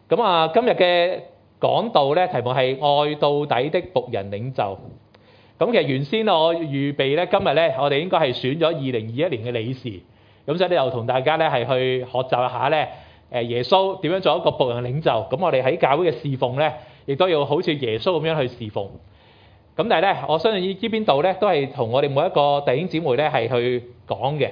咁啊，今日嘅講道咧，題目係愛到底的僕人領袖。咁其實原先我預備咧，今日咧我哋應該係選咗2021年嘅理事，咁所以咧又同大家咧係去學習一下咧，耶穌點樣做一個僕人領袖。咁我哋喺教會嘅侍奉咧，亦都要好似耶穌咁樣去侍奉。咁但係咧，我相信呢邊度咧都係同我哋每一個弟兄姊妹咧係去講嘅，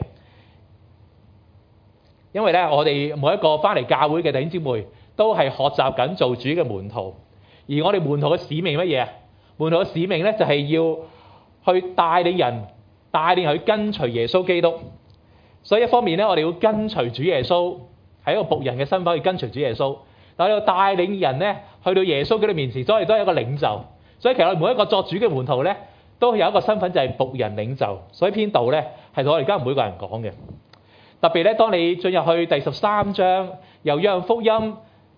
因為咧我哋每一個翻嚟教會嘅弟兄姊妹都係學習緊做主嘅門徒，而我哋門徒嘅使命乜嘢啊？門徒嘅使命咧就係要去帶領人，帶領去跟隨耶穌基督。所以一方面咧，我哋要跟隨主耶穌，係一個僕人嘅身份去跟隨主耶穌，但係要帶領人咧去到耶穌基督面前，所以都係一個領袖。所以其實我哋每一個作主嘅門徒咧，都有一個身份就係僕人領袖。所以篇道咧係同我哋而家每個人講嘅。特別咧，當你進入去第13章，由約翰福音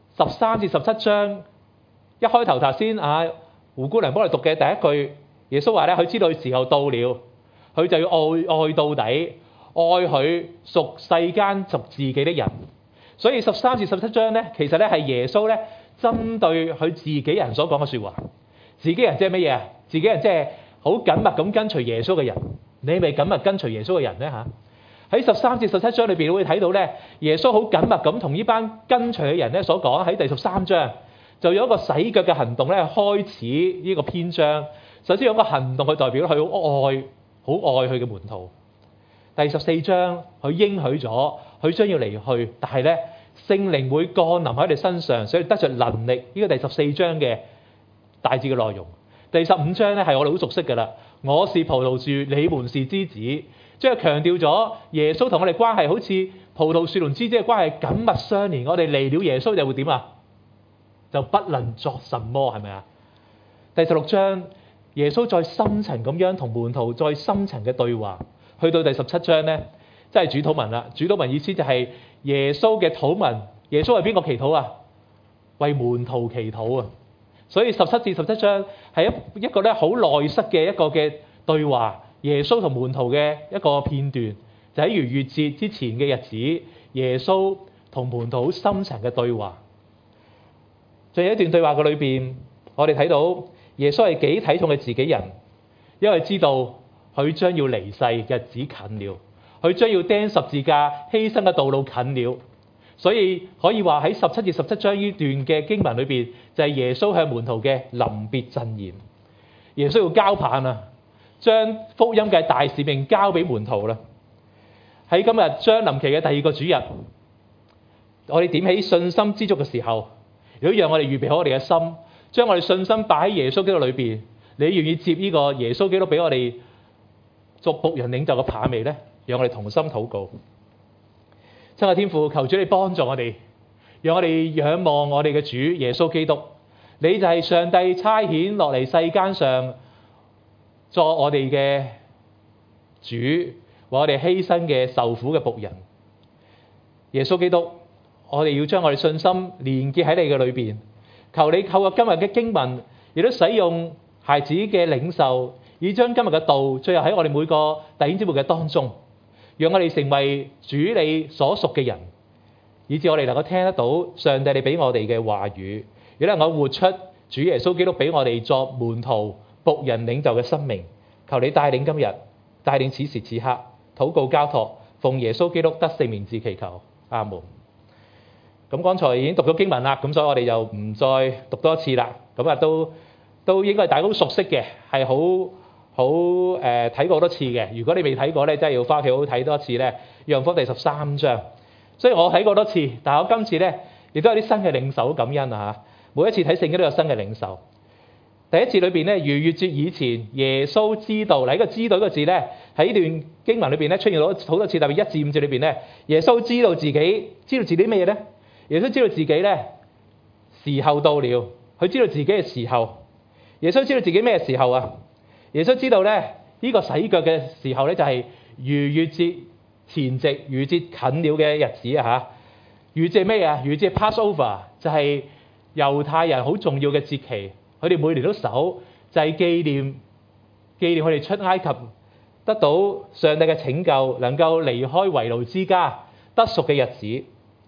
13至17章，一開頭先胡姑娘幫你讀嘅第一句，耶穌話咧，佢知道時候到了，佢就要愛到底，愛佢屬世間屬自己的人。所以13至17章咧，其實咧係耶穌咧針對佢自己人所講嘅説話。自己人即係乜嘢啊？自己人即係好緊密咁跟隨耶穌嘅人。你係咪緊密跟隨耶穌嘅人咧嚇？喺13至17章裏邊，你會睇到咧，耶穌好緊密咁同呢班跟隨嘅人咧所講。喺第13章就有一個洗腳嘅行動咧，開始呢個篇章。首先有一個行動去代表佢好愛佢嘅門徒。第14章佢應許咗佢將要離去，但係咧聖靈會降臨喺佢哋身上，所以得着能力。呢個第14章嘅大致嘅內容。第15章咧係我哋好熟悉㗎啦。我是葡萄樹，你們是枝子，即係強調咗耶穌同我哋關係好似葡萄樹同枝子嘅關係緊密相連。我哋離了耶穌就會點啊？就不能作什麼，係咪啊？第16章耶穌再深層咁樣同門徒再深層嘅對話。去到第17章咧，即係主禱文啦。主禱文意思就係耶穌嘅禱文。耶穌為邊個祈禱啊？為門徒祈禱啊！所以17至17章係一個咧好內室嘅一個嘅對話。耶穌同門徒嘅一個片段，就喺逾越節之前嘅日子，耶穌同門徒好深層嘅對話。在一段對話嘅裏邊，我哋睇到耶穌係幾睇重佢自己人，因為知道佢將要離世，日子近了，佢將要釘十字架犧牲嘅道路近了。所以可以話喺17至17章呢段嘅經文裏邊，就係耶穌向門徒嘅臨別贈言。耶穌要交棒啊，將福音嘅大使命交俾門徒啦。喺今日將臨期嘅第二個主日，我哋點起信心之燭嘅時候，如果讓我哋預備好我哋嘅心，將我哋信心擺喺耶穌基督裏邊，你願意接呢個耶穌基督俾我哋作僕人領袖嘅棒未呢？讓我哋同心禱告。親愛天父，求主你幫助我哋，讓我哋仰望我哋嘅主耶穌基督。你就係上帝差遣落嚟世間上作我哋嘅主，為我哋犧牲嘅受苦嘅僕人。耶穌基督，我哋要將我哋信心連結喺你嘅裏邊。求你透過今日嘅經文，亦都使用孩子嘅領袖，以將今日嘅道最後喺我哋每個弟兄姊妹嘅當中。讓我哋成為主你所屬嘅人，以致我哋能夠聽得到上帝你俾我哋嘅話語，亦都能夠活出主耶穌基督俾我哋作門徒僕人領袖嘅生命。求你帶領今日，帶領此時此刻，禱告交託，奉耶穌基督得聖名字祈求，阿門。咁剛才已經讀咗經文啦，咁所以我哋就唔再讀多一次啦。咁啊都應該係大家都熟悉嘅，係好睇過好多次嘅。如果你未睇過咧，真係要翻屋企好好睇多一次咧。約翰福音第13章，雖然我睇過多次，但係我今次咧亦都有啲新嘅領受，感恩啊嚇！每一次睇聖經都有新嘅領受。第一節裏邊咧，逾越節以前，耶穌知道，嗱呢個知道呢個字咧喺呢段經文裏邊咧出現咗好多次，特別1至5節裏邊咧，耶穌知道自己咩嘢咧？耶穌知道自己咧時候到了，佢知道自己嘅時候。耶穌知道自己咩時候啊？耶穌知道咧，呢個洗腳嘅時候咧，就係逾越節前夕，逾越節近了嘅日子啊嚇！逾越節係咩啊？逾越節 Passover 就係猶太人好重要嘅節期，佢哋每年都守，就係紀念佢哋出埃及得到上帝嘅拯救，能夠離開為奴之家得贖嘅日子。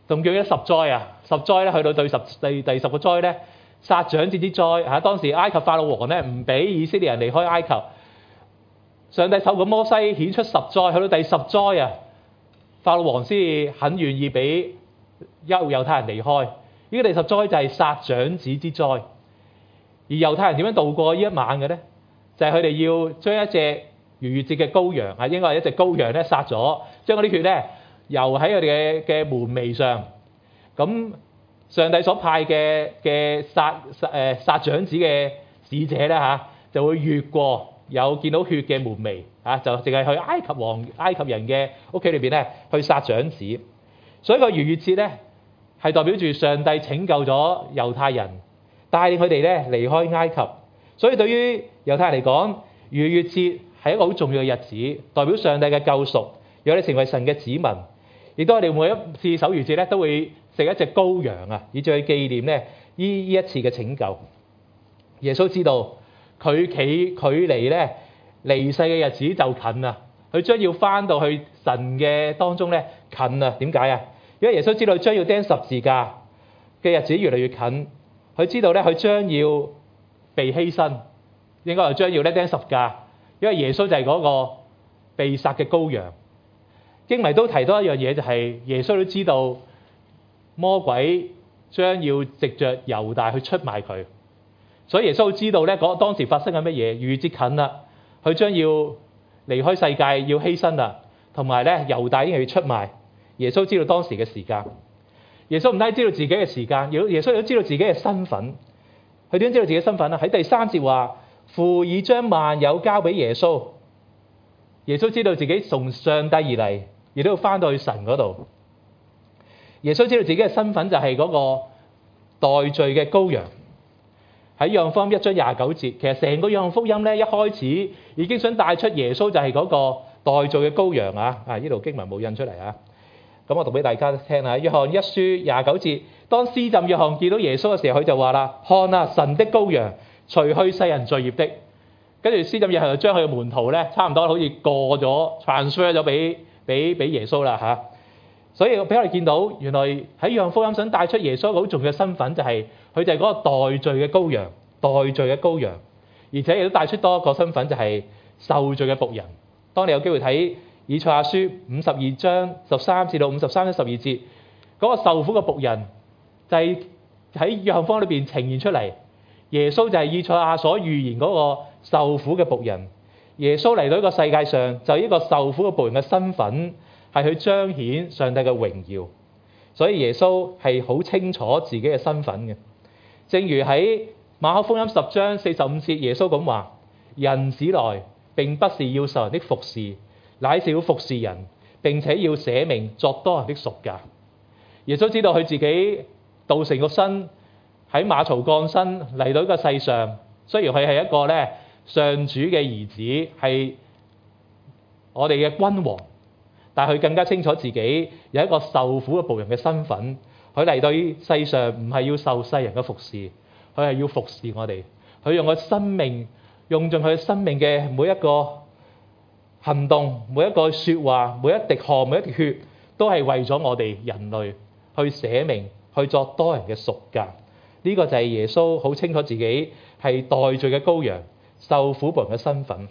仲叫咗十災啊！十災咧去到第十個災咧，殺長子之災嚇。當時埃及法老王咧唔俾以色列人離開埃及，上帝透過摩西顯出十災，去到第十災啊，法老王先很願意俾猶太人離開。呢個第十災就係殺長子之災。而猶太人點樣度過呢一晚嘅咧？就係佢哋要將一隻逾越節嘅羔羊啊，應該係一隻羔羊咧殺咗，將嗰啲血咧游喺佢哋嘅門楣上。咁上帝所派嘅殺長子嘅使者咧嚇，就會越過有見到血嘅門楣嚇，就淨係去埃及人嘅屋企裏邊咧去殺長子。所以個逾越節咧係代表住上帝拯救咗猶太人，帶領佢哋咧離開埃及。所以對於猶太人嚟講，逾越節係一個好重要嘅日子，代表上帝嘅救贖，讓你成為神嘅子民。亦都我哋每一次守逾節咧，都會食一隻羔羊啊，以至去紀念咧呢一次嘅拯救。耶穌知道佢距離咧離世嘅日子就近啦，佢將要翻到去神嘅當中咧近啦。點解啊？因為耶穌知道將要釘十字架嘅日子越嚟越近，佢知道咧佢將要被犧牲，應該係將要咧釘十架，因為耶穌就係嗰個被殺嘅羔羊。經文都提到一樣嘢，就係耶穌都知道魔鬼將要藉着猶大去出賣佢，所以耶穌知道咧當時發生緊乜嘢，逾越節近啦，佢將要離開世界，要犧牲啦，同埋咧猶大已經要出賣。耶穌知道當時嘅時間，耶穌唔單止知道自己嘅時間，耶穌亦都知道自己嘅身份。佢點知道自己身份咧？喺第3節話，父已將萬有交俾耶穌。耶穌知道自己從上帝而嚟，亦都要翻到去神嗰度。耶穌知道自己嘅身份就係嗰個代罪嘅羔羊。喺約翰福音1章29節，其實成個約翰福音咧一開始已經想帶出耶穌就係嗰個代罪嘅羔羊啊！呢度經文冇印出嚟啊。咁我讀俾大家聽下。約翰1書29節，當施浸約翰見到耶穌嘅時候，佢就話啦：看啊，神的羔羊，除去世人罪孽的。跟住施浸約翰就將佢嘅門徒咧，差唔多好似過咗 transfer 咗俾耶穌啦嚇。所以俾我哋見到，原來喺約翰福音想帶出耶穌一個好重要嘅身份，就係佢就係嗰個代罪嘅羔羊，代罪嘅羔羊。而且亦都帶出多一個身份，就係受罪嘅僕人。當你有機會睇以賽亞書52章13至到53章12節，嗰個受苦嘅僕人就係喺約翰福音裏邊呈現出嚟。耶穌就係以賽亞所預言嗰個受苦嘅僕人。耶穌嚟到呢個世界上，就呢個受苦嘅僕人嘅身份係去彰顯上帝嘅榮耀。所以耶穌係好清楚自己嘅身份嘅。正如喺馬可福音10章45節，耶穌咁話：人子來並不是要受人的服侍，乃是要服侍人，並且要捨命作多人的贖價。耶穌知道佢自己道成肉身喺馬槽降生嚟到呢個世上，雖然佢係一個咧上主嘅兒子，係我哋嘅君王，但係佢更加清楚自己有一個受苦嘅僕人嘅身份。佢嚟到世上唔係要受世人嘅服侍，佢係要服侍我哋。佢用佢生命，用盡佢生命嘅每一個行動，每一個說話，每一滴汗，每一滴血，都係為咗我哋人類去捨命，去作多人嘅贖價。呢個就係耶穌好清楚自己係代罪嘅羔羊，受苦僕人嘅身份。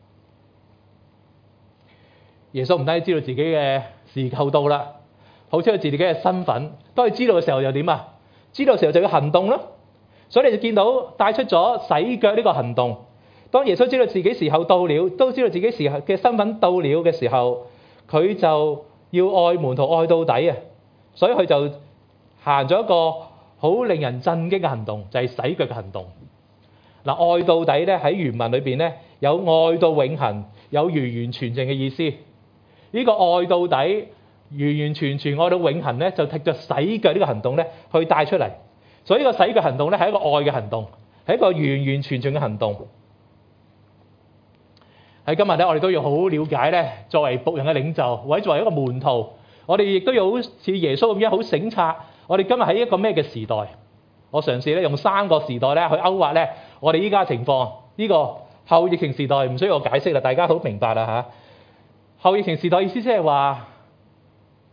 耶穌唔單止知道自己嘅時候到啦，好清楚自己嘅身份。當佢知道嘅時候又點啊？知道嘅時候就要行動咯。所以你就見到帶出咗洗腳呢個行動。當耶穌知道自己時候到了，都知道自己時候嘅身份到了嘅時候，佢就要愛門徒愛到底啊！所以佢就行咗一個好令人震驚嘅行動，就係洗腳嘅行動。嗱，愛到底咧喺原文裏邊咧有愛到永恆，有完完全全嘅意思。呢個愛到底、完完全全愛到永恆咧，就藉著洗腳呢個行動咧去帶出嚟。所以呢個洗腳行動咧係一個愛嘅行動，係一個完完全全嘅行動。喺今日咧，我哋都要好好了解咧，作為僕人嘅領袖，或者作為一個門徒，我哋亦都要好似耶穌咁樣好省察，我哋今日喺一個咩嘅時代？我嘗試咧用3個時代咧去勾畫咧我哋依家嘅情況。呢個後疫情時代唔需要我解釋啦，大家好明白啦嚇。後疫情時代意思即係話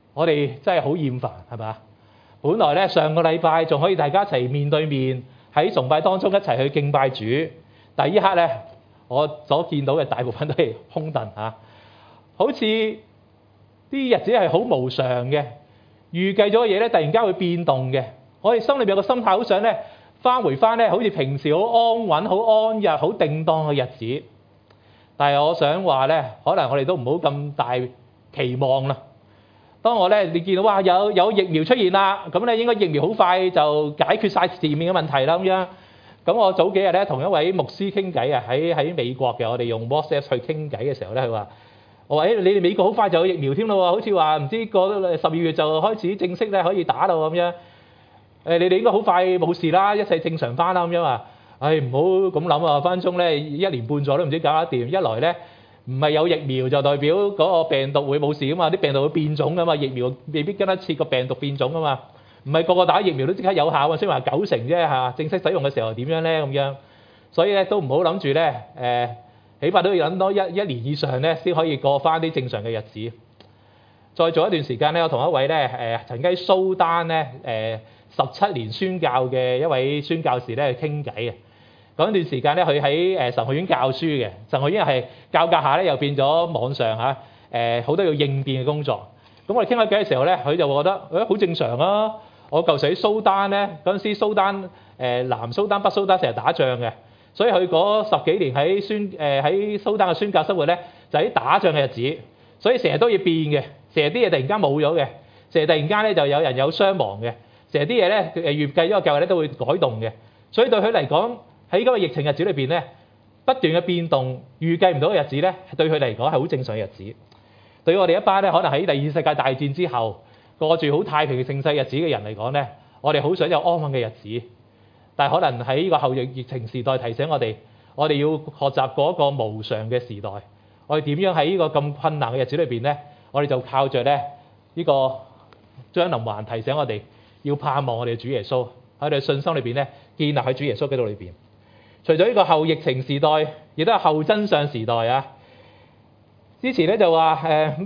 我哋真係好厭煩，係咪？本來咧上個禮拜仲可以大家一齊面對面喺崇拜當中一齊去敬拜主，但係依刻咧我所見到嘅大部分都係空凳嚇，好似啲日子係好無常嘅，預計咗嘅嘢咧突然間會變動嘅。我哋心裏邊有個心態好想咧翻回翻咧好似平時好安穩、好安逸、好定當嘅日子，但係我想話咧，可能我哋都唔好咁大期望啦。當我咧你見到哇有疫苗出現啦，咁咧應該疫苗好快就解決晒前面嘅問題啦咁樣。咁我早幾日咧同一位牧師傾偈啊，喺美國嘅，我哋用 WhatsApp 去傾偈嘅時候咧，佢話：我話你哋美國好快就有疫苗添咯喎，好似話唔知過12月就開始正式咧可以打咯咁樣。你哋應該好快冇事啦，一切正常翻啦咁樣啊。唔好咁諗啊，分鐘咧1年半載都唔知搞得掂。一來咧唔係有疫苗就代表嗰個病毒會冇事噶嘛，啲病毒會變種噶嘛，疫苗未必跟得切個病毒變種噶嘛。唔係個個打疫苗都即刻有效啊，雖然話90%啫嚇，正式使用嘅時候點樣咧咁樣，所以咧都唔好諗住咧起碼都要等多一年以上咧先可以過翻啲正常嘅日子。再做一段時間咧，我同一位咧曾經喺蘇丹咧17年宣教嘅一位宣教士咧傾偈嘅。嗰段時間咧，佢喺神學院教書嘅，神學院係教下咧又變咗網上嚇好多要應變嘅工作。咁我哋傾下偈嘅時候咧，佢就覺得好正常啊。我舊時喺蘇丹咧，嗰陣時蘇丹南蘇丹、北蘇丹成日打仗嘅，所以佢嗰10幾年喺蘇丹嘅宣教生活咧，就喺打仗嘅日子，所以成日都要變嘅，成日啲嘢突然間冇咗嘅，成日突然間咧就有人有傷亡嘅，成日啲嘢咧預計咗個計劃咧都會改動嘅，所以對佢嚟講喺嗰個疫情日子裏邊咧，不斷嘅變動，預計唔到嘅日子咧，對佢嚟講係好正常嘅日子。對於我哋一班咧，可能喺第二次世界大戰之後過住好太平嘅盛世日子嘅人嚟講咧，我哋好想有安穩嘅日子。但係可能喺呢個後疫情時代提醒我哋要學習過一個無常嘅時代。我哋點樣喺呢個咁困難嘅日子裏邊咧，我哋就靠著咧呢個張林環提醒我哋要盼望我哋嘅主耶穌喺我哋信心裏邊咧建立喺主耶穌基督裏邊。除咗呢個後疫情時代，亦都係後真相時代啊！之前咧就話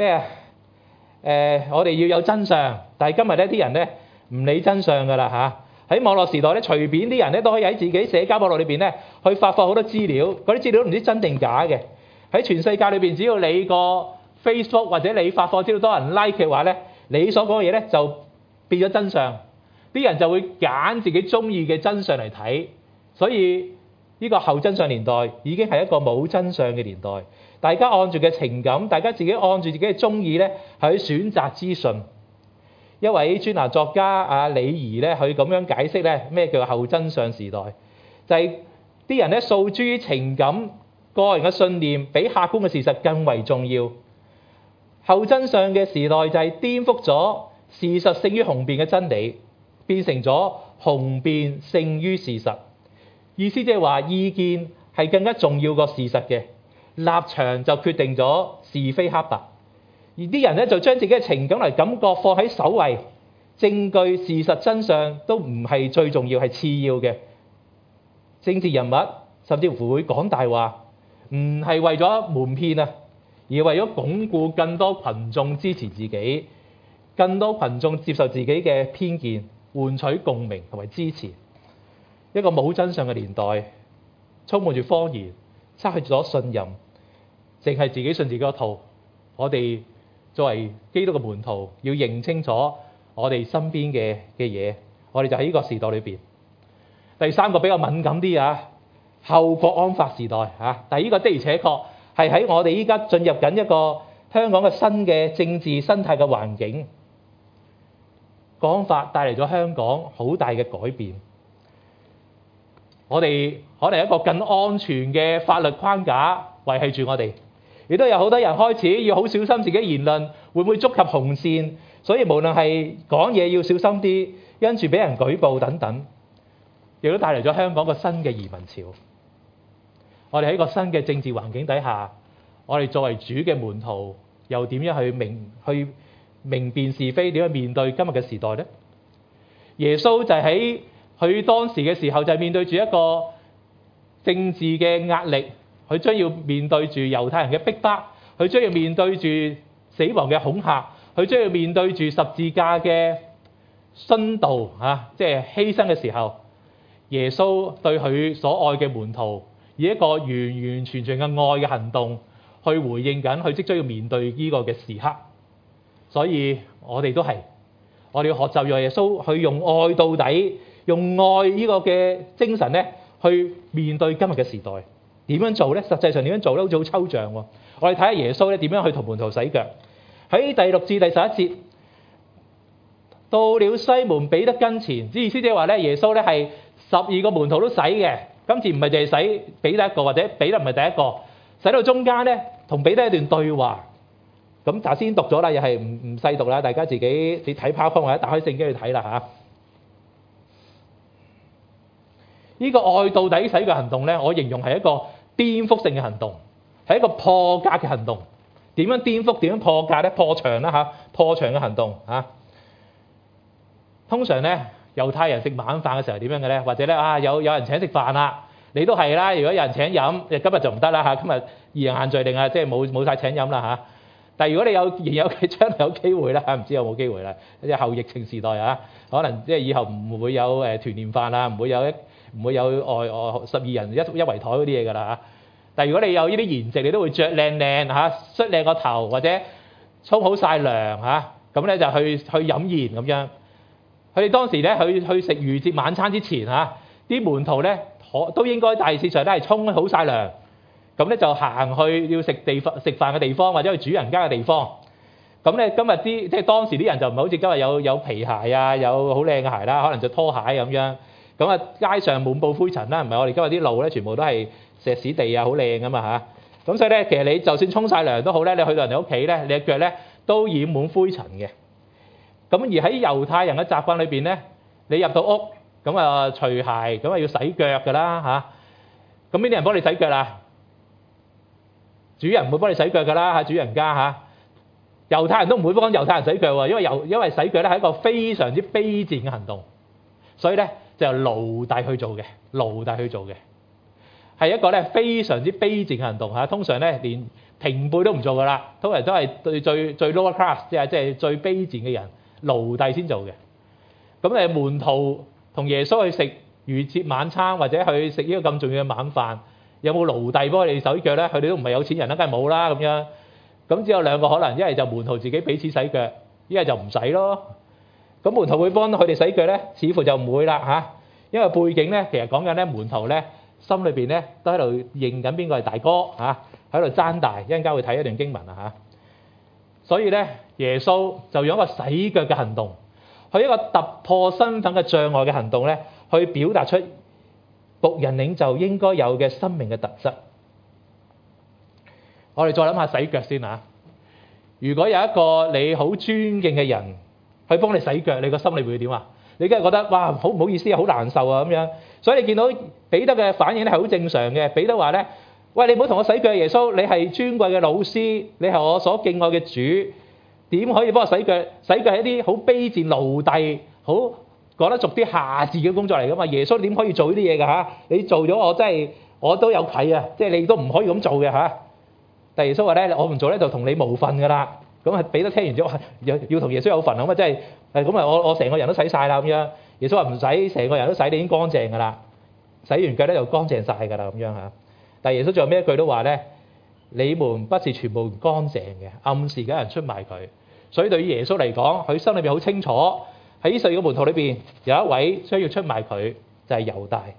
我哋要有真相，但係今日咧啲人咧唔理真相㗎啦嚇。喺網絡時代咧，隨便啲人咧都可以喺自己社交網絡裏邊咧去發放好多資料，嗰啲資料都唔知真定假嘅。喺全世界裏邊，只要你個 Facebook 或者你發放資料多人 like 嘅話咧，你所講嘅嘢咧就變咗真相，啲人就會揀自己中意嘅真相嚟睇。所以呢個後真相年代已經係一個冇真相嘅年代。大家按住嘅情感，大家自己按住自己嘅中意咧，去選擇資訊。一位專欄作家李怡咧，佢咁樣解釋咧，咩叫後真相時代？就係啲人咧訴諸於情感、個人嘅信念，比客觀嘅事實更為重要。後真相嘅時代就係顛覆咗事實勝於雄辯嘅真理，變成咗雄辯勝於事實。意思即係話意見係更加重要過事實嘅。立場就決定咗是非黑白，而啲人咧就將自己嘅情感嚟感覺放喺首位，證據、事實、真相都唔係最重要，係次要嘅。政治人物甚至乎會講大話，唔係為咗瞞騙啊，而係為咗鞏固更多群眾支持自己，更多群眾接受自己嘅偏見，換取共鳴同埋支持。一個冇真相嘅年代，充滿住謊言，失去咗信任。淨係自己信自己嗰套，我哋作為基督嘅門徒，要認清楚我哋身邊嘅嘢，我哋就喺呢個時代裏邊。第三個比較敏感啲後國安法時代但係呢個的而且確係喺我哋依家進入緊一個香港嘅新嘅政治生態嘅環境。國安法帶嚟咗香港好大嘅改變，我哋可能有一個更安全嘅法律框架維繫住我哋。亦都有好多人開始要好小心自己言論會唔會觸及紅線，所以無論係講嘢要小心啲，因住俾人舉報等等，亦都帶嚟咗香港個新嘅移民潮。我哋喺個新嘅政治環境底下，我哋作為主嘅門徒，又點樣去明辨是非，點樣面對今日嘅時代呢？耶穌就喺佢當時嘅時候，就係面對住一個政治嘅壓力。佢將要面對住猶太人嘅逼迫，佢將要面對住死亡嘅恐嚇， 佢將要面對住十字架嘅殉道即係犧牲嘅時候，耶穌對佢所愛嘅門徒以一個完完全全嘅愛嘅行動去回應緊佢即將要面對呢個嘅時刻。所以我哋都係，我哋要學習用耶穌去用愛到底，用愛呢個嘅精神咧去面對今日嘅時代。點樣做咧？實際上點樣做咧？好似好抽象喎。我哋睇下耶穌咧點樣去同門徒洗腳。喺第6至第11節，到了西門彼得跟前，意思即係話咧，耶穌咧係12個門徒都洗嘅。今次唔係淨係洗彼得一個，或者彼得唔係第一個，洗到中間咧，同彼得一段對話。咁頭先讀咗啦，又係唔細讀啦，大家自己睇 PowerPoint或者打開聖經去睇啦嚇。呢個愛到底洗嘅行動咧，我形容係一個顛覆性嘅行動，係一個破格嘅行動。點樣顛覆？點樣破格咧？破牆啦嚇，破牆嘅行動嚇。通常咧，猶太人食晚飯嘅時候係點樣嘅咧？或者咧有人請食飯啦，你都係啦。如果有人請飲，今日就唔得啦嚇。今日二人限聚令啊，即係冇晒請飲啦嚇。但係如果你將來有機會啦嚇，唔知有冇機會啦？即係後疫情時代啊，可能即係以後唔會有團年飯啦，唔會有外12人一圍台嗰啲嘢㗎啦嚇。但係如果你有呢啲筵席，你都會着靚靚嚇，梳靚個頭或者沖好晒涼嚇，咁咧就去飲宴咁樣。佢哋當時咧去食逾節晚餐之前嚇，啲門徒咧都應該大致上都係沖好晒涼，咁咧就行去要食飯嘅地方，或者去主人家嘅地方。咁咧今日即係當時啲人就唔係好似今日有皮鞋啊，有好靚嘅鞋啦，可能着拖鞋咁樣。咁啊街上滿布灰塵啦，唔係我哋今日啲路咧全部都係石屎地啊，好靚噶嘛嚇。咁所以咧，其實你就算沖晒涼都好咧，你去到人哋屋企咧，你嘅腳咧都染滿灰塵嘅。咁而喺猶太人嘅習慣裏邊咧，你入到屋咁啊除鞋，咁啊要洗腳噶啦嚇。咁邊啲人幫你洗腳啊？主人唔會幫你洗腳噶啦嚇，主人家嚇。猶太人都唔會幫猶太人洗腳喎，因為洗腳咧係一個非常之卑賤嘅行動，所以咧就由奴隸去做嘅，係一個咧非常之卑賤嘅行動嚇。通常咧連平輩都唔做噶啦，通常都係對最 lower class，即係最卑賤嘅人，奴隸先做嘅。咁門徒同耶穌去食逾節晚餐，或者去食呢個咁重要嘅晚飯，有冇奴隸幫佢哋洗腳咧？佢哋都唔係有錢人啦，梗係冇啦咁樣。咁只有兩個可能，一係就門徒自己彼此洗腳，一係就唔使咯。咁門徒會幫佢哋洗腳咧，似乎就唔會啦嚇，因為背景咧其實講緊咧門徒咧心裏邊咧都喺度認緊邊個係大哥嚇，喺度爭大。一陣間會睇一段經文啊嚇。所以咧耶穌就用一個洗腳嘅行動，去一個突破身份嘅障礙嘅行動咧，去表達出僕人領袖應該有嘅生命嘅特質。我哋再諗下洗腳先嚇。如果有一個你好尊敬嘅人去幫你洗腳，你個心裏會點啊？你梗係覺得哇，好唔好意思啊，好難受啊咁樣。所以你見到彼得嘅反應咧係好正常嘅。彼得話咧：喂，你唔好同我洗腳，耶穌，你係尊貴嘅老師，你係我所敬愛嘅主，點可以幫我洗腳？洗腳係一啲好卑賤奴隸，好講得俗啲下賤嘅工作嚟噶嘛。耶穌點可以做呢啲嘢㗎嚇？你做咗我真係我都有愧啊！即係你都唔可以咁做嘅嚇。但耶穌話咧：我唔做咧就同你無份㗎啦。咁啊，彼得聽完之後要同耶穌有份咁啊，即係咁啊，我成個人都洗晒啦咁樣。耶穌話唔使，成個人都洗，你已經乾淨㗎啦。洗完腳咧就乾淨晒㗎啦咁樣嚇。但係耶穌最後尾一句都話咧：你們不是全部乾淨嘅，暗示緊人出賣佢。所以對於耶穌嚟講，佢心裏邊好清楚喺呢12個門徒裏邊有一位需要出賣佢，就係猶大。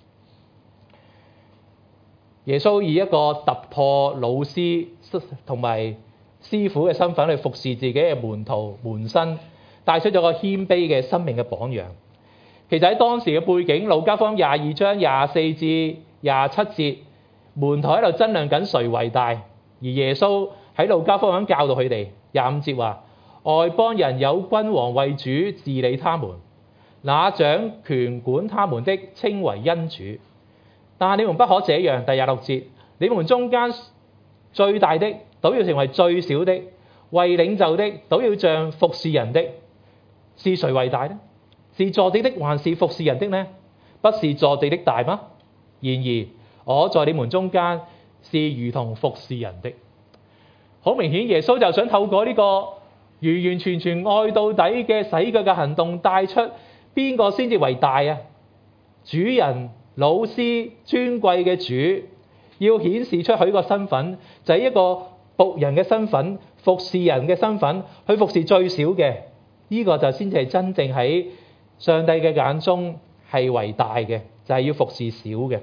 耶穌以一個突破老師同埋師傅嘅身份去服侍自己嘅門徒門生，帶出咗個謙卑嘅生命嘅榜樣。其實喺當時嘅背景，路加福音22章24至27節，門徒喺度爭論緊誰為大，而耶穌喺路加福音教導佢哋。25節話：外邦人有君王為主治理他們，那掌權管他們的稱為恩主。但你們不可這樣。第26節，你們中間最大的都要成為最小的，為領袖的都要像服侍人的。是誰為大呢？是坐地的還是服侍人的呢？不是坐地的大嗎？然而我在你們中間是如同服侍人的。好明顯，耶穌就想透過呢個完完全全愛到底嘅洗腳嘅行動帶出邊個先至為大啊？主人、老師、尊貴嘅主，要顯示出佢個身份就係一個僕人嘅身份，服侍人嘅身份，去服侍最少嘅，呢個就先至係真正喺上帝嘅眼中係為大嘅，就係要服侍少嘅。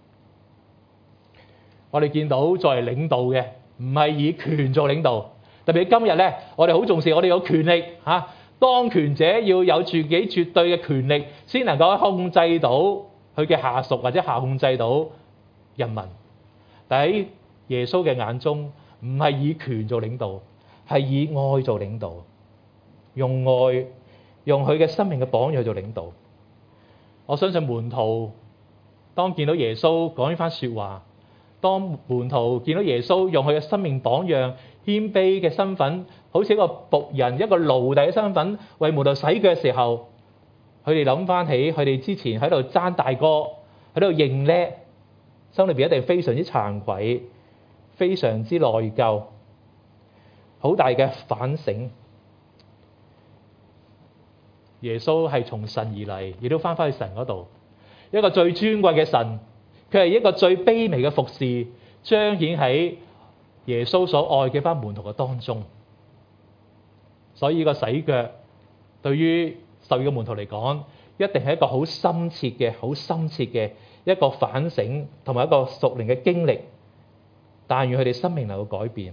我哋見到作為領導嘅，唔係以權做領導，特別今日咧，我哋好重視我哋有權力嚇，當權者要有自己絕對嘅權力，先能夠控制到佢嘅下屬或者下控制到人民。但喺耶穌嘅眼中，唔係以權做領導，係以愛做領導，用愛，用佢嘅生命嘅榜樣去做領導。我相信門徒當見到耶穌講呢番説話，當門徒見到耶穌用佢嘅生命榜樣、謙卑嘅身份，好似一個僕人、一個奴隸嘅身份為門徒洗腳嘅時候，佢哋諗翻起佢哋之前喺度爭大哥，喺度認叻，心裏邊一定非常之慚愧，非常之內疚，好大嘅反省。耶穌係從神而嚟，亦都翻返去神嗰度，一個最尊貴嘅神，佢係一個最卑微嘅服侍，彰顯喺耶穌所愛嘅班門徒嘅當中。所以呢個洗腳對於12個門徒嚟講，一定係一個好深切嘅、好深切嘅一個反省同埋一個屬靈嘅經歷。但願佢哋生命能夠改變。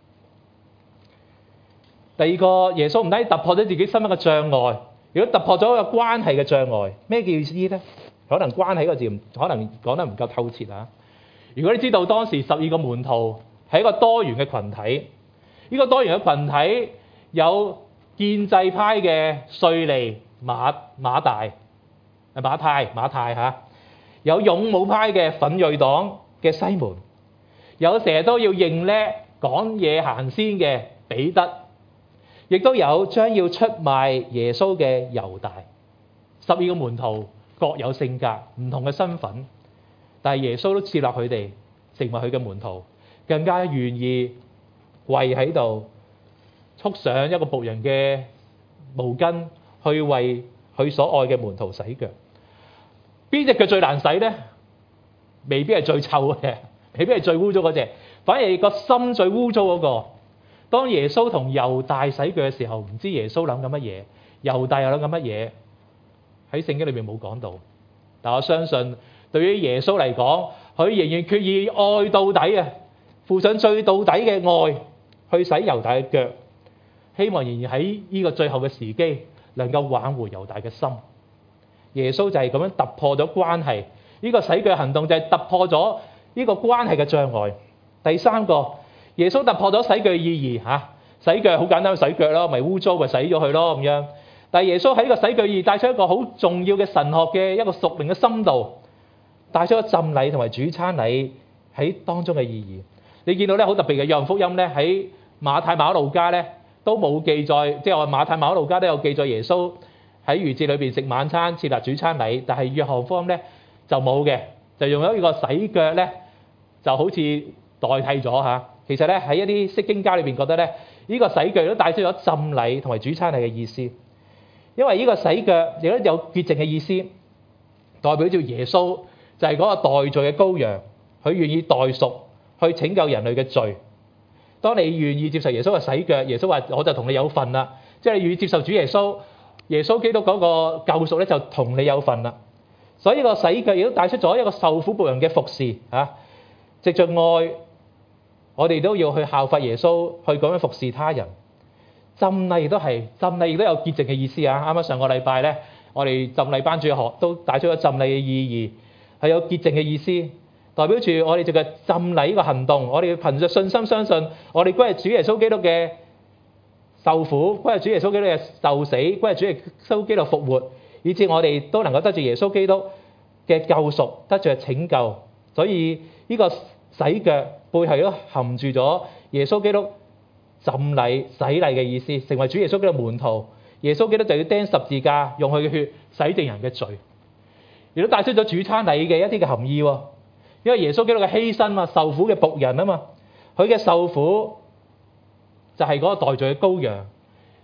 第二個，耶穌唔單止突破咗自己生命嘅障礙，如果突破咗一個關係嘅障礙。咩叫意思咧？可能關係個字可能講得唔夠透徹啊！如果你知道當時12個門徒係一個多元嘅群體，呢個多元嘅群體有建制派嘅稅吏馬太嚇，有勇武派嘅奮銳黨嘅西門，有成日都要認叻講嘢行先嘅彼得，亦都有將要出賣耶穌嘅猶大。12個門徒各有性格、唔同嘅身份，但係耶穌都接納佢哋成為佢嘅門徒，更加願意跪喺度束上一個僕人嘅毛巾，去為佢所愛嘅門徒洗腳。邊隻腳最難洗咧？未必係最臭嘅，未必係最污糟嗰隻，反而個心最污糟嗰個。當耶穌同猶大洗腳嘅時候，唔知耶穌諗緊乜嘢，猶大又諗緊乜嘢，喺聖經裏面冇講到。但我相信對於耶穌嚟講，佢仍然決意愛到底啊，付上最到底嘅愛去洗猶大嘅腳，希望仍然喺呢個最後嘅時機能夠挽回猶大嘅心。耶穌就係咁樣突破咗關係，呢個洗腳行動就係突破咗呢個關係嘅障礙。第三個，耶穌突破咗洗腳嘅意義嚇，洗腳好簡單，洗腳咯，咪污糟咪洗咗佢咯咁樣。但係耶穌喺呢個洗腳意義帶出一個好重要嘅神學嘅一個屬靈嘅深度，帶出咗浸禮同埋主餐禮喺當中嘅意義。你見到咧好特別嘅，約翰福音咧喺馬太馬可路加咧都冇記載，即係話馬太馬可路加都有記載耶穌喺逾節裏邊食晚餐設立主餐禮，但係約翰福音咧就冇嘅，就用咗呢個洗腳咧就好似代替咗嚇。其實咧喺一啲釋經家裏邊覺得咧呢個洗腳都帶出咗浸禮同埋主餐禮嘅意思，因為呢個洗腳亦都有潔淨嘅意思，代表住耶穌就係嗰個代罪嘅羔羊，佢願意代贖去拯救人類嘅罪。當你願意接受耶穌嘅洗腳，耶穌話我就同你有份啦，即係你願意接受主耶穌，耶穌基督嗰個救贖咧就同你有份啦。所以呢個洗腳亦都帶出咗一個受苦僕人嘅服侍嚇，藉著愛，我哋都要去效法耶穌，去咁樣服侍他人。浸禮亦都係，浸禮亦都有潔淨嘅意思啊！啱啱上個禮拜咧，我哋浸禮班主學都帶出咗浸禮嘅意義，係有潔淨嘅意思，代表住我哋藉著浸禮呢個行動，我哋要憑著信心相信，我哋歸入主耶穌基督嘅受苦，歸入主耶穌基督嘅受死，歸入主耶穌基督復活，以致我哋都能夠得住耶穌基督嘅救贖，得住拯救。所以呢個洗腳背後都含住咗耶穌基督浸禮洗禮嘅意思，成為主耶穌基督嘅門徒，耶穌基督就要釘十字架，用佢嘅血洗淨人嘅罪，亦都帶出咗主餐禮嘅一啲嘅含義喎。因為耶穌基督嘅犧牲啊，受苦嘅僕人啊嘛，佢嘅受苦就係嗰個代罪嘅羔羊，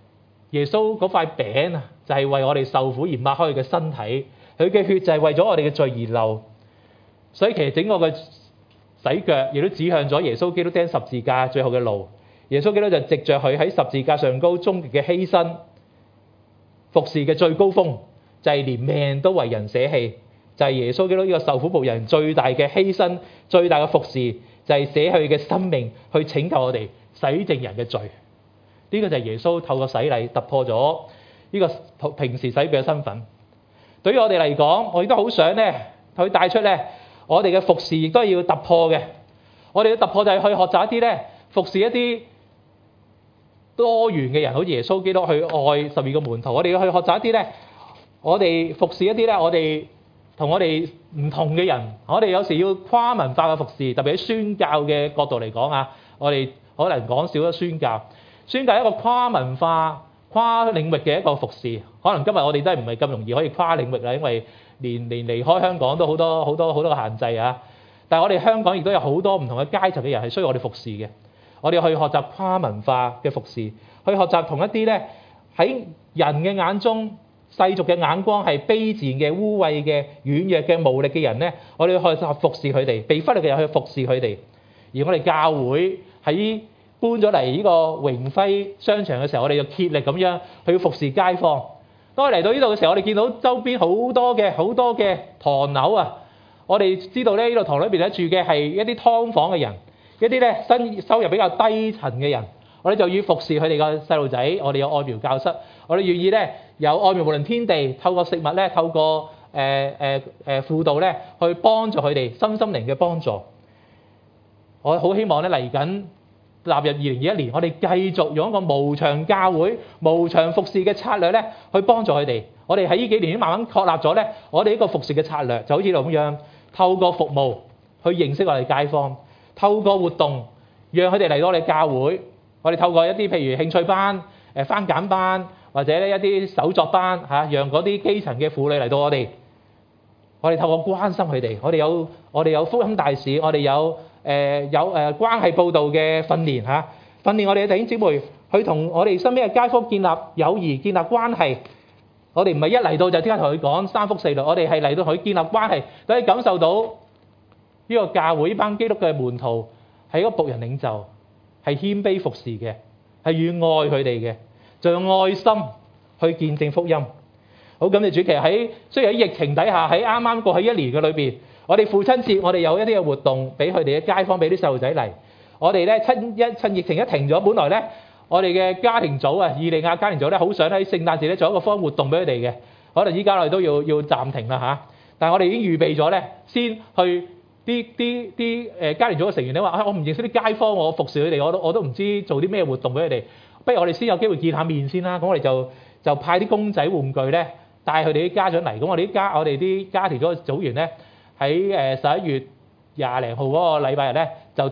耶穌嗰塊餅啊，就係為我哋受苦而擘開佢嘅身體，佢嘅血就係為咗我哋嘅罪而流。所以其實整個嘅洗腳亦都指向咗耶穌基督釘十字架最後嘅路。耶穌基督就藉着佢喺十字架上高終極嘅犧牲，服侍嘅最高峰就係連命都為人捨棄，就係耶穌基督呢個受苦僕人最大嘅犧牲、最大嘅服侍，就係捨去佢嘅生命去拯救我哋，洗淨人嘅罪。呢個就係耶穌透過洗禮突破咗呢個平時洗腳嘅身份。對於我哋嚟講，我亦都好想咧去帶出咧，我哋嘅服侍亦都係要突破嘅。我哋嘅突破就係去學習一啲咧服侍一啲多元嘅人，好似耶穌基督去愛12個門徒。我哋要去學習一啲咧，我哋服侍一啲咧，我哋同我哋唔同嘅人。我哋有時要跨文化嘅服侍，特別喺宣教嘅角度嚟講啊，我哋可能講少咗宣教。宣教係一個跨文化、跨領域嘅一個服侍。可能今日我哋都係唔係咁容易可以跨領域啦，因為連離開香港都好多嘅限制啊。但係我哋香港亦都有好多唔同嘅階層嘅人係需要我哋服侍嘅。我哋去學習跨文化嘅服侍，去學習同一啲咧喺人嘅眼中、世俗嘅眼光係卑賤嘅、污穢嘅、軟弱嘅、無力嘅人咧，我哋去學習服侍佢哋，被忽略嘅人去服侍佢哋。而我哋教會喺搬咗嚟呢個榮輝商場嘅時候，我哋就竭力咁樣去服侍街坊。當我嚟到呢度嘅時候，我哋見到周邊好多嘅唐樓啊！我哋知道咧，呢度唐樓裏邊咧住嘅係一啲劏房嘅人，一啲咧收入比較低層嘅人。我哋就要服侍佢哋個細路仔。我哋有愛苗教室，我哋願意咧有愛苗無論天地，透過食物咧，透過輔導咧，去幫助佢哋身心靈嘅幫助。我好希望咧嚟緊踏入2021年，我哋繼續用一個無牆教會、無牆服侍嘅策略咧，去幫助佢哋。我哋喺呢幾年已經慢慢確立咗咧，我哋呢個服侍嘅策略就好似咁樣，透過服務去認識我哋街坊，透過活動讓佢哋嚟到我哋教會。我哋透過一啲譬如興趣班、番簡班或者咧一啲手作班嚇，讓嗰啲基層嘅婦女嚟到我哋。我哋透過關心佢哋，我哋有福音大使，我哋有關係報道嘅訓練嚇，訓練我哋嘅弟兄姊妹去同我哋身邊嘅街坊建立友誼、建立關係。我哋唔係一嚟到就即刻同佢講三福四律，我哋係嚟到同佢建立關係，等佢感受到呢個教會呢班基督嘅門徒係一個僕人領袖，係謙卑服侍嘅，係願愛佢哋嘅，就用愛心去見證福音。好感謝主，其實喺雖然喺疫情底下，喺啱啱過去1年嘅裏邊，我哋父親節我哋有一啲嘅活動俾佢哋嘅街坊，俾啲細路仔嚟。我哋咧趁疫情一停咗，本來咧我哋嘅家庭組啊，以利亞家庭組咧，好想喺聖誕節咧做一個方活動俾佢哋嘅。可能依家我哋都要暫停啦嚇。但係我哋已經預備咗咧，先去啲家庭組嘅成員咧話：我唔認識啲街坊，我服侍佢哋，我都唔知做啲咩活動俾佢哋。不如我哋先有機會見下面先啦。咁我哋就派啲公仔玩具咧，帶佢哋啲家長嚟。咁我哋啲家庭組嘅組員咧，喺11月20零號嗰個禮拜日咧，就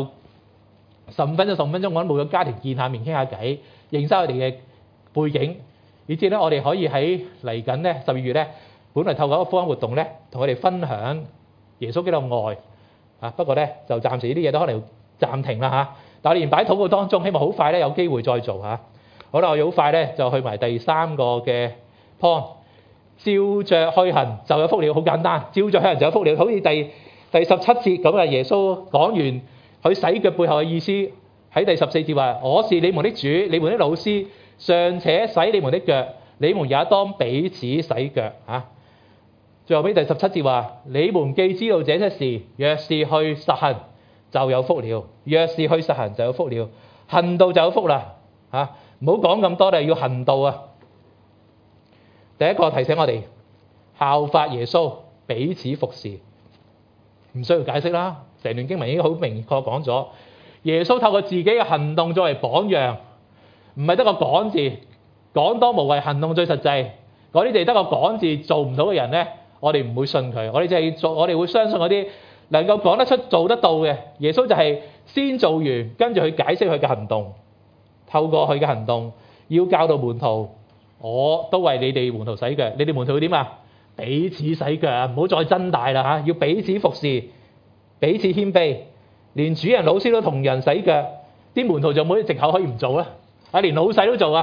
15分鐘，我諗每個家庭見下面傾下偈，認識佢哋嘅背景，以至咧我哋可以喺嚟緊咧12月咧，本來透過一個福音活動咧，同佢哋分享耶穌基督嘅愛啊。不過咧就暫時呢啲嘢都可能要暫停啦嚇。但係我哋擺喺禱告當中，希望好快咧有機會再做嚇。好啦，我哋好快咧就去埋第3個嘅 point， 照着去行就有福了。好簡單，照着去行就有福了。好似第17節咁啊，耶穌講完佢洗腳背後嘅意思，喺第14節話：我是你們的主，你們的老師，尚且洗你們的腳，你們也當彼此洗腳嚇。最後尾第17節話：你們既知道這些事，若是去實行，就有福了。若是去實行，就有福了。行道就有福啦嚇。唔好講咁多啦，要行道啊！第一個提醒我哋效法耶穌，彼此服侍，唔需要解釋啦。成段經文已經好明確講咗，耶穌透過自己嘅行動作為榜樣，唔係得個講字，講多無謂，行動最實際。嗰啲哋得個講字做唔到嘅人咧，我哋唔會信佢。我哋會相信嗰啲能夠講得出、做得到嘅。耶穌就係先做完，跟住去解釋佢嘅行動。透過佢嘅行動，要教導門徒，我都為你哋門徒洗腳。你哋門徒要點啊？彼此洗腳啊！唔好再增大啦嚇，要彼此服侍，彼此謙卑。連主人老師都同人洗腳，啲門徒就冇啲藉口可以唔做啦。連老細都做啊！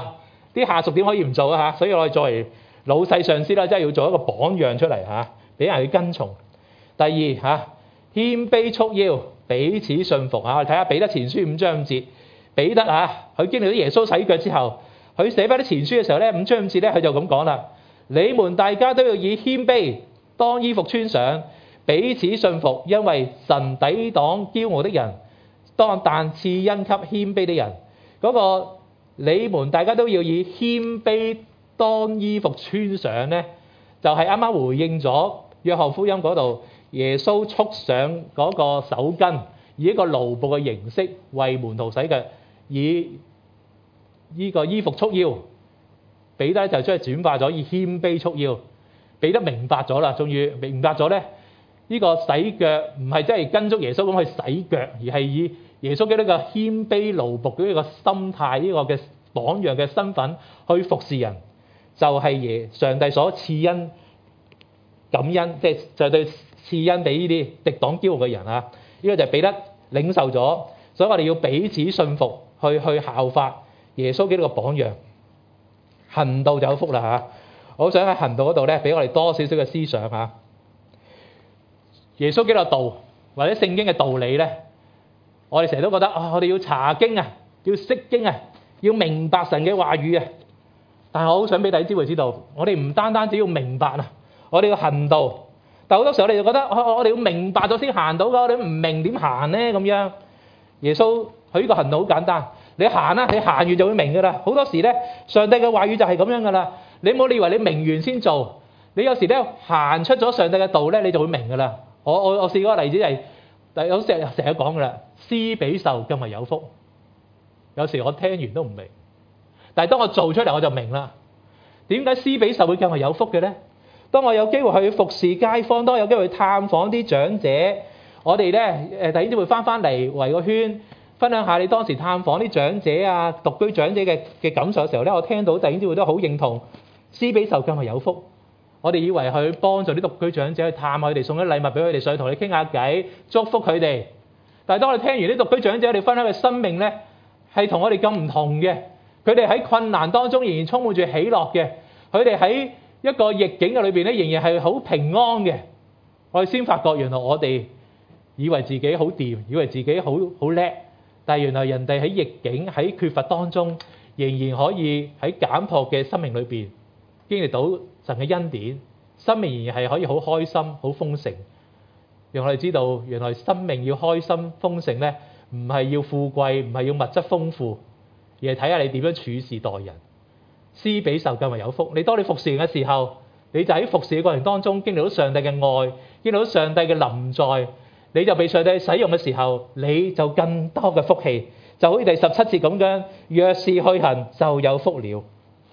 啲下屬點可以唔做啊？所以我哋作為老細上司啦，真係要做一個榜樣出嚟嚇，俾人去跟從。第二嚇，謙卑束腰，彼此順服嚇。我哋睇下彼得前書5章5節，彼得嚇佢經歷咗耶穌洗腳之後，佢寫翻啲前書嘅時候咧，5章5節咧佢就咁講啦：你們大家都要以謙卑當衣服穿上，彼此順服，因為神抵擋驕傲的人，但賜恩給謙卑的人。嗰個你們大家都要以謙卑當衣服穿上咧，就係啱啱回應咗約翰福音嗰度耶穌束上嗰個手巾，以一個奴僕嘅形式為門徒洗腳，以呢個衣服束腰。彼得就將佢轉化咗以謙卑束腰。彼得明白咗啦，終於明白咗咧，呢個洗腳唔係真係跟足耶穌咁去洗腳，而係以耶穌嘅呢個謙卑奴僕嘅呢個心態，呢個嘅榜樣嘅身份去服侍人，就係上帝所賜恩感恩，即係就對賜恩俾呢啲敵擋驕傲嘅人啊！呢個就係彼得領受咗，所以我哋要彼此信服，去效法耶穌嘅呢個榜樣，行道就有福啦嚇！我好想喺行道嗰度咧，俾我哋多少少嘅思想嚇。耶穌基督道或者聖經嘅道理咧，我哋成日都覺得我哋要查經啊，要識經啊，要明白神嘅話語啊。但係我好想俾弟兄姊妹知道，我哋唔單單只要明白啊，我哋要行道。但好多時候我哋就覺得我哋要明白咗先行到㗎，我哋唔明點行咧咁樣。耶穌佢呢個行道好簡單，你行啦，你行完就會明㗎啦。好多時咧，上帝嘅話語就係咁樣㗎啦。你唔好以為你明完先做，你有時咧行出咗上帝嘅道咧，你就會明㗎啦。我試過個例子係，有時成日講㗎啦，施比受更為有福。有時我聽完都唔明，但係當我做出嚟我就明啦。點解施比受會更為有福嘅咧？當我有機會去服侍街坊，當我有機會去探訪啲長者，我哋咧弟兄姊妹翻嚟圍個圈，分享下你當時探訪啲長者啊、獨居長者嘅感受嘅時候咧，我聽到弟兄姊妹都好認同，施比受更為有福。我哋以為去幫助啲獨居長者，去探下佢哋，送啲禮物俾佢哋，上去同你傾下偈，祝福佢哋。但係當我哋聽完啲獨居長者，我哋分享嘅生命咧，係同我哋咁唔同嘅。佢哋喺困難當中仍然充滿住喜樂嘅，佢哋喺一個逆境嘅裏邊咧，仍然係好平安嘅。我哋先發覺，原來我哋以為自己好掂，以為自己好叻，但係原來人哋喺逆境、喺缺乏當中，仍然可以喺簡樸嘅生命裏邊經歷到神嘅恩典，生命仍然係可以好開心、好豐盛。讓我哋知道，原來生命要開心豐盛咧，唔係要富貴，唔係要物質豐富，而係睇下你點樣處事待人。施比受更為有福。你當你服侍人嘅時候，你就喺服侍嘅過程當中經歷到上帝嘅愛，經歷到上帝嘅臨在，你就被上帝使用嘅時候，你就更多嘅福氣。就好似第17節咁樣，若是去行就有福了。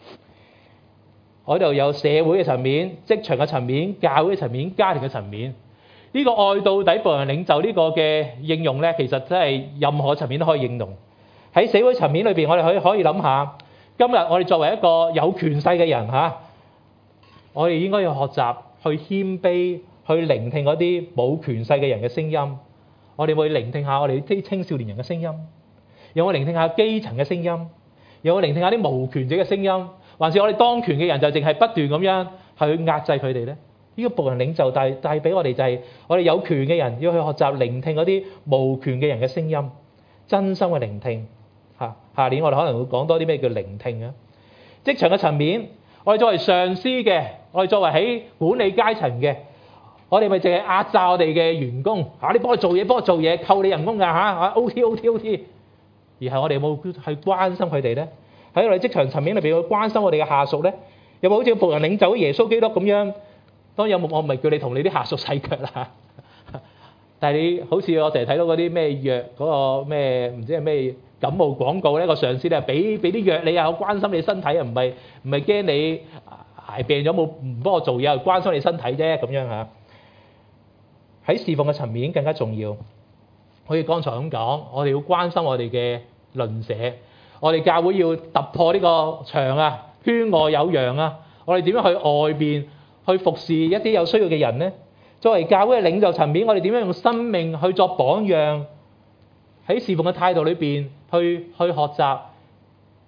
我度有社會嘅層面、職場嘅層面、教會嘅層面、家庭嘅層面。呢個愛到底僕人領袖呢個嘅應用咧，其實真係任何層面都可以應用。喺社會層面裏邊，我哋可以諗下，今日我哋作為一個有權勢嘅人嚇，我哋應該要學習去謙卑，去聆聽嗰啲冇權勢嘅人嘅聲音。我哋會聆聽下我哋啲青少年人嘅聲音，有冇聆聽下基層嘅聲音，有冇聆聽下啲無權者嘅聲音，還是我哋當權嘅人就淨係不斷咁樣去壓制佢哋咧？呢個僕人領袖帶俾我哋就係我哋有權嘅人要去學習聆聽嗰啲無權嘅人嘅聲音，真心嘅聆聽。下年我哋可能會講多啲咩叫聆聽啊。職場嘅層面，我哋作為上司嘅，我哋作為喺管理階層嘅，我哋咪淨係壓榨我哋嘅員工嚇，你幫我做嘢，扣你人工㗎嚇，OT，而係我哋有冇去關心佢哋咧？喺我哋職場層面裏邊去關心我哋嘅下屬咧，有冇好似僕人領袖耶穌基督咁樣？當然有冇，我唔係叫你同你啲下屬洗腳啦。但係你好似我成日睇到嗰啲咩藥嗰個咩唔知係咩感冒廣告咧，個上司咧俾啲藥你啊，我關心你身體啊，唔係驚你捱病咗冇唔幫我做嘢，關心你身體啫咁樣嚇。喺侍奉嘅層面更加重要，好似剛才咁講，我哋要關心我哋嘅鄰舍，我哋教會要突破呢個牆啊，圈外有羊啊，我哋點樣去外邊去服侍一啲有需要嘅人咧？作為教會嘅領袖層面，我哋點樣用生命去作榜樣？喺侍奉嘅態度裏邊去學習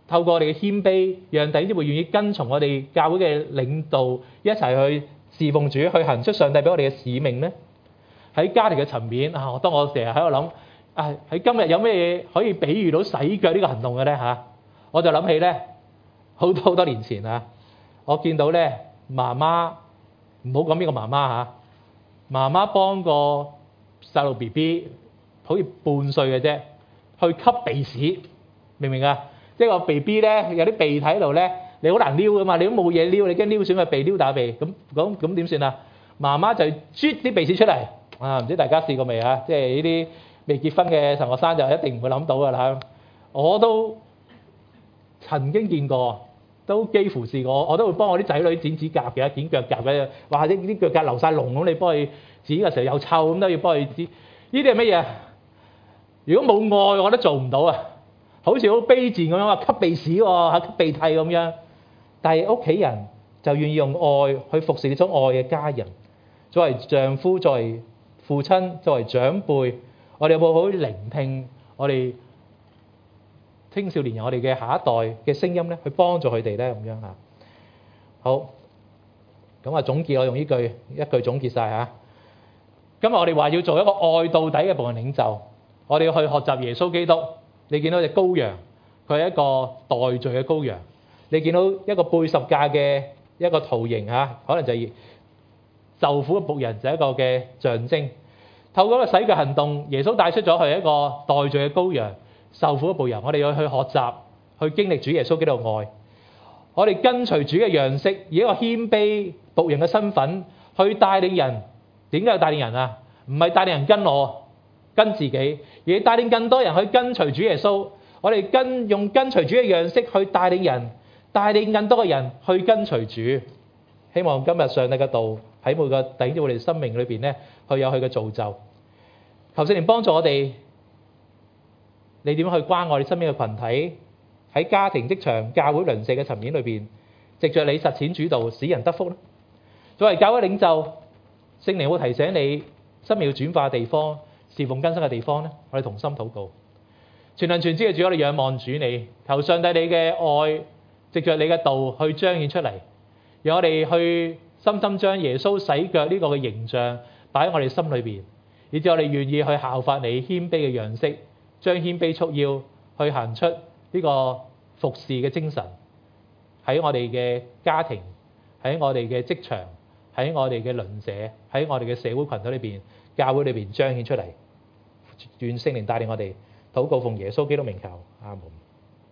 透過我哋嘅謙卑，讓弟兄姊妹願意跟從我哋教會嘅領導，一齊去侍奉主，去行出上帝俾我哋嘅使命呢？喺家庭嘅層面啊，當我成日喺度諗啊，喺今日有咩嘢可以比喻到洗腳呢個行動嘅咧嚇？我就諗起咧好多年前啊，我見到咧媽媽，唔好講邊個媽媽嚇，媽媽幫個細路 BB 好似半歲嘅啫，去吸鼻屎，明唔明啊？即係個 BB 咧有啲鼻涕喺度咧，你好難撩噶嘛，你都冇嘢撩，你驚撩損個鼻，撩大鼻，咁點算啊？媽媽就啜啲鼻屎出嚟啊！唔知大家試過未啊？即係呢啲未結婚嘅神學生就一定唔會諗到噶啦。我都曾經見過，都幾乎試過，我都會幫我啲仔女剪指甲嘅，剪腳甲嘅，話啲腳甲流晒膿咁，你幫佢剪嘅時候又臭咁都要幫佢剪。呢啲係乜嘢？如果冇愛，我都做唔到啊！好似好卑賤咁樣話吸鼻屎喎，吸鼻涕咁樣。但係屋企人就願意用愛去服侍呢種愛嘅家人，作為丈夫、作為父親、作為長輩，我哋有冇好聆聽我哋青少年人、我哋嘅下一代嘅聲音咧，去幫助佢哋咧咁樣嚇。好，咁啊總結，我用呢句一句總結晒嚇。今日我哋話要做一個愛到底嘅僕人領袖，我哋要去學習耶穌基督。你見到隻羔羊，佢係一個代罪嘅羔羊。你見到一個背十架嘅一個圖形嚇，可能就係受苦嘅僕人，就係一個嘅象徵。透過個洗腳行動，耶穌帶出咗佢一個代罪嘅羔羊、受苦嘅僕人。我哋要去學習，去經歷主耶穌基督嘅愛。我哋跟隨主嘅樣式，以一個謙卑僕人嘅身份去帶領人。點解要帶領人啊？唔係帶領人跟我，跟自己，而係帶領更多人去跟隨主耶穌。我哋用跟隨主嘅樣式去帶領人，帶領更多嘅人去跟隨主。希望今日上帝嘅道喺每個弟兄姊妹嘅生命裏邊咧，去有佢嘅造就。求聖靈幫助我哋，你點樣去關愛你身邊嘅群體，喺家庭、職場、教會、鄰舍嘅層面裏邊，藉着你實踐主道，使人得福咧。作為教會領袖，聖靈會提醒你生命要轉化嘅地方，侍奉更新嘅地方咧，我哋同心禱告。全能全知嘅主，我哋仰望主你，求上帝你嘅愛，藉着你嘅道去彰顯出嚟，讓我哋去深深將耶穌洗腳呢個嘅形象擺喺我哋心裏邊，以致我哋願意去效法你謙卑嘅樣式，將謙卑束腰，去行出呢個服侍嘅精神，喺我哋嘅家庭，喺我哋嘅職場，喺我哋嘅鄰舍，喺我哋嘅社會群體裏邊、教會裏邊彰顯出嚟。願聖靈帶領我哋禱告，奉耶穌基督名求，阿門。